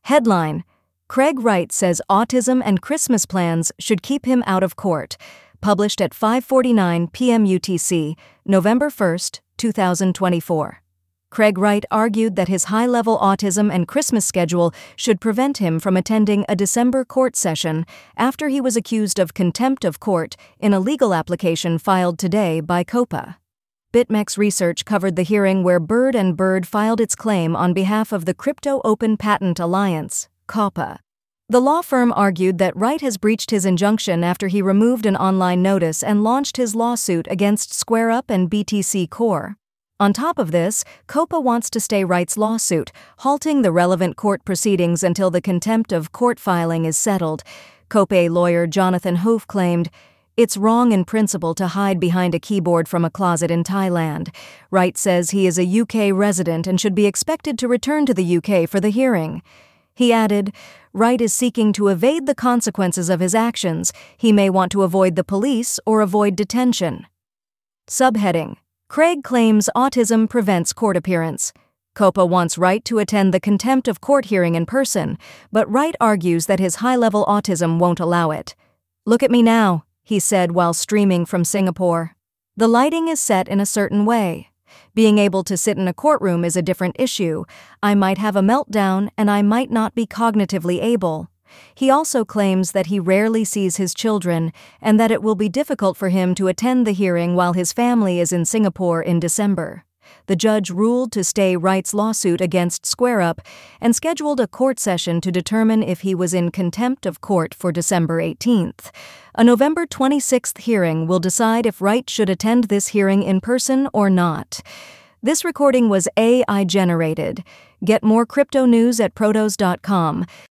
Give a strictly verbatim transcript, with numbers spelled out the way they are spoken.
Headline: Craig Wright says autism and Christmas plans should keep him out of court. Published at five forty-nine p m U T C, November first, two thousand twenty-four. Craig Wright argued that his high-level autism and Christmas schedule should prevent him from attending a December court session after he was accused of contempt of court in a legal application filed today by COPA. BitMEX Research covered the hearing where Bird and Bird filed its claim on behalf of the Crypto Open Patent Alliance, COPA. The law firm argued that Wright has breached his injunction after he removed an online notice and launched his lawsuit against SquareUp and B T C Core. On top of this, COPA wants to stay Wright's lawsuit, halting the relevant court proceedings until the contempt of court filing is settled. COPA lawyer Jonathan Hove claimed, "It's wrong in principle to hide behind a keyboard from a closet in Thailand." Wright says he is a U K resident and should be expected to return to the U K for the hearing. He added, "Wright is seeking to evade the consequences of his actions. He may want to avoid the police or avoid detention." Subheading: Craig claims autism prevents court appearance. COPA wants Wright to attend the contempt of court hearing in person, but Wright argues that his high-level autism won't allow it. "Look at me now," he said while streaming from Singapore. "The lighting is set in a certain way. Being able to sit in a courtroom is a different issue. I might have a meltdown and I might not be cognitively able." He also claims that he rarely sees his children and that it will be difficult for him to attend the hearing while his family is in Singapore in December. The judge ruled to stay Wright's lawsuit against SquareUp and scheduled a court session to determine if he was in contempt of court for December eighteenth. A November twenty-sixth hearing will decide if Wright should attend this hearing in person or not. This recording was A I generated. Get more crypto news at protos dot com.